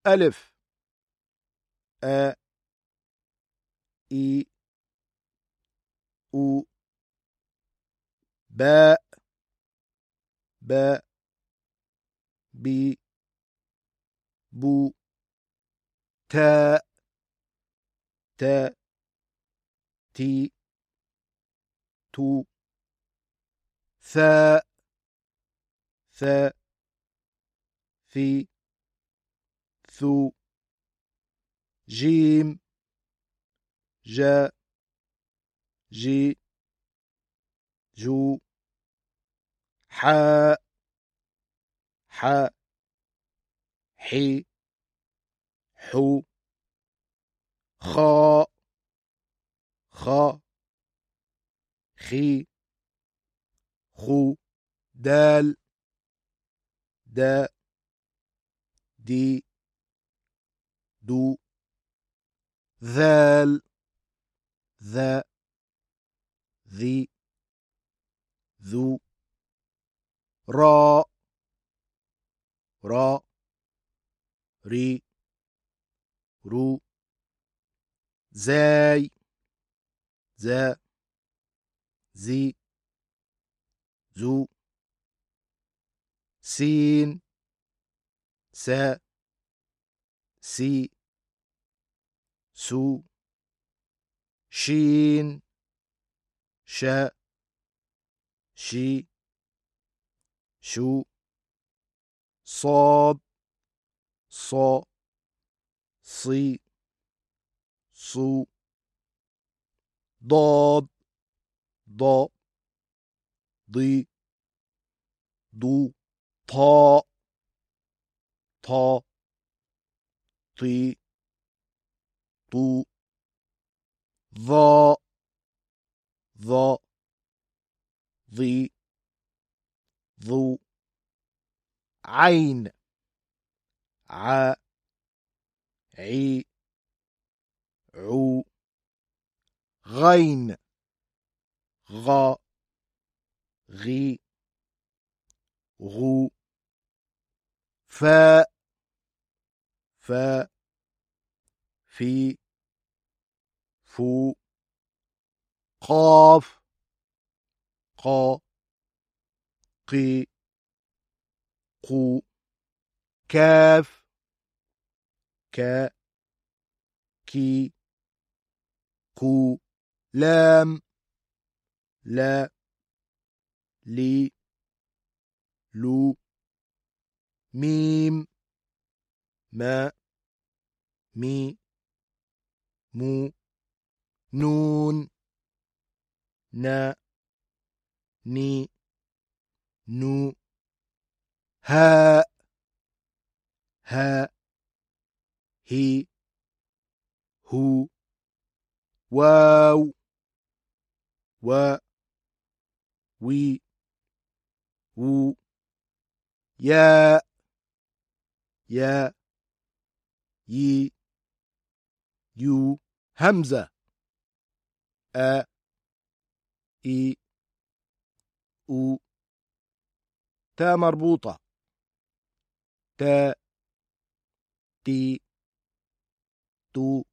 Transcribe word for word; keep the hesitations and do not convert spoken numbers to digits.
ألف أ إي أو باء باء بي بو تاء تاء تي تو ثاء ثاء ثي ثو جيم جاء جي جو حاء حاء حي حو خاء خاء خي خو دال داء دي دو ذال ذا ذي ذو راء راء ري رو زاي زا زي زو سين سا سي سو شين شا شي شو صاد صا صي صو ضاد ضا ضي ضو طاء طا طي طو ظا ظا ظي ظو عين ع عي عو غين غا غي غو فاء فاء في فو قاف قا قي قو كاف كا كي كو لام لا لي لو ميم ما مي مو نون نا ني نو هاء هاء هي هو واو و وي وو يا يا يي يو همزة أ إي أو تاء مربوطة تاء تي تو